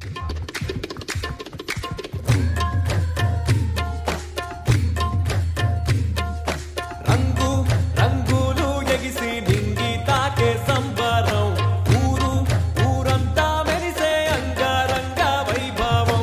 రంగు రంగులు ఎగిసి నింగి తాకే సంబరం ఊరు ఊరంతా మెరిసే అంగరంగ వైభవం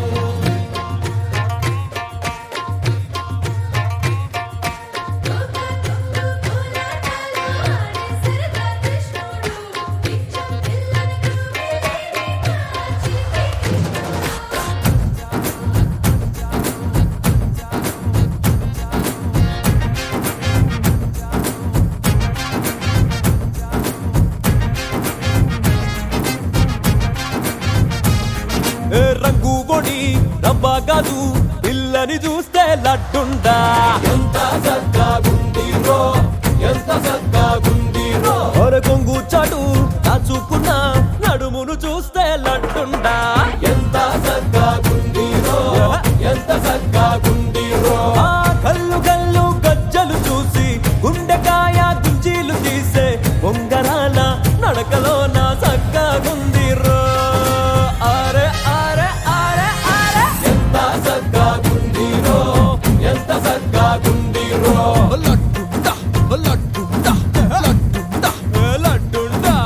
రంగు పొడి రబ్బా కాదు పిల్లని చూస్తే లడ్డుండా ఎంత చక్కగుందిరో ఎంత చక్కగుందిరో కొంగు చాటు దాచుకున్న నడుమును చూస్తే లడ్డుండా ఎంత చక్కగుందిరో ఎంత చక్కగుందిరో కళ్ళు కళ్ళు గజ్జలు చూసి గుండెకాయ గుంజీలు తీసే బొంగరాల నడకలో నా చక్కగుందిరో అరే అరే అరే అరే ఎంత చక్కగుందిరో ఎంత చక్కగుందిరో లడ్డుండా లడ్డుండా లడ్డుండా లడ్డుండా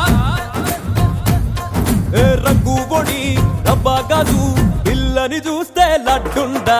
రంగు పొడి రబ్బా కాదు పిల్లని చూస్తే లడ్డుండా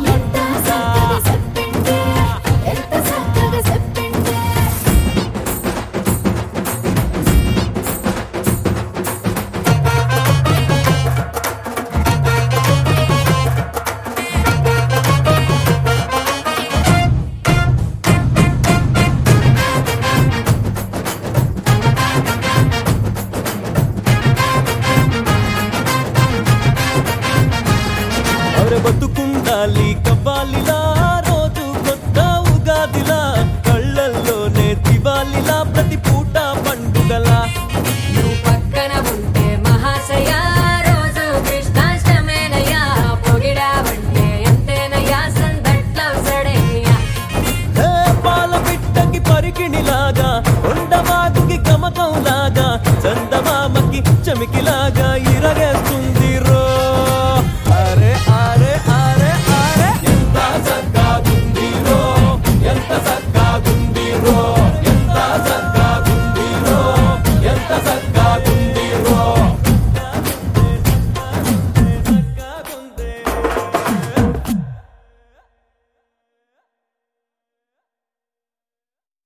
బతుకుండాలి కవ్వాలిలా రోజు కొత్త ఉగాదిలా కళ్ళల్లోనే దివాలిలా ప్రతి పూట పండుగలా నువ్వు పక్కన ఉంటే మహాశయ రోజు కృష్ణాష్టమేనయ్యా పొగిడావంటే ఎంతేనయ్యా సందట్లవసడయ్యా పాల పిట్టకి పరికిణిలాగా కొండవాగుకి గమకంలాగా చందమామకి చమికిలాగా